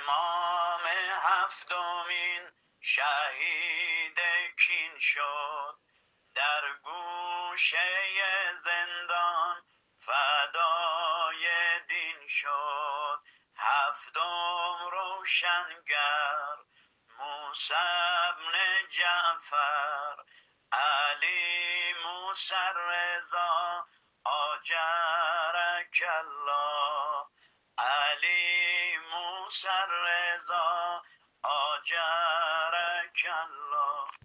امام هفتمین شهید کین شد، در گوشه زندان فدای دین شد. هفتم روشنگر موسی بن جعفر، علی موسی رضا آجرک الله، علی موسی رضا آجرک الله.